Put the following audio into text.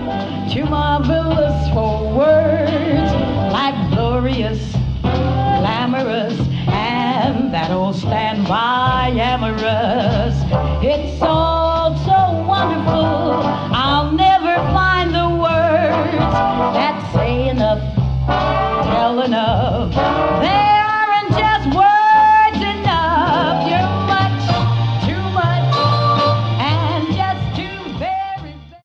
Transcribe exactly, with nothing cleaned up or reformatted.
too marvelous for words, like glorious, glamorous, and that old standby amorous. It's all